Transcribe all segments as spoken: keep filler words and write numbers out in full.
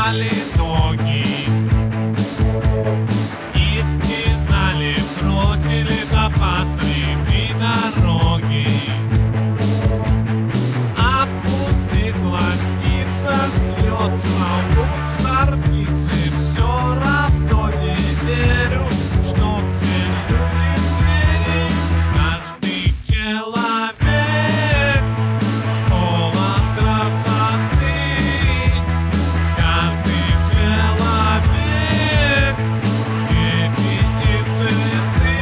подводили итоги. Истязали, бросили да посреди дороги. А пустых глазница смеется луч сорвицы. Все равно не верю, что все люди звери. Каждый человек полон красоты. Каждый человек дети и цветы.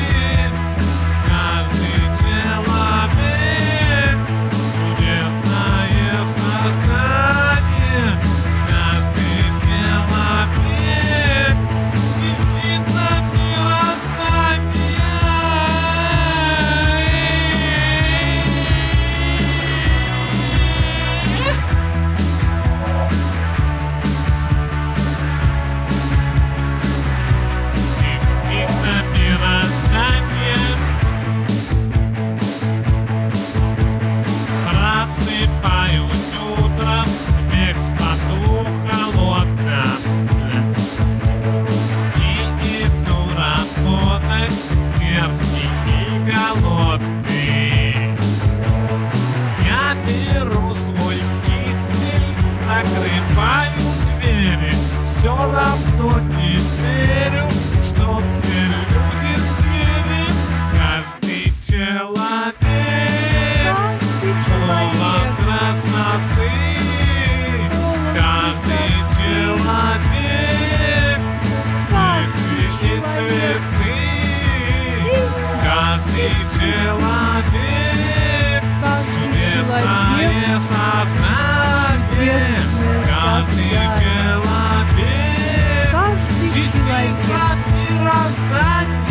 Каждый человек чудесное создание. Каждый человек частица мироздания. Просыпаюсь утром, весь в поту холодно, и иду работать мерзкий и голодный. Я беру свой кистель, закрываю двери. Все равно не верю, что все люди звери. Каждый человек полон красоты. Каждый человек дети и цветы. Каждый человек чудесное сознание. Каждый человек частица мироздания.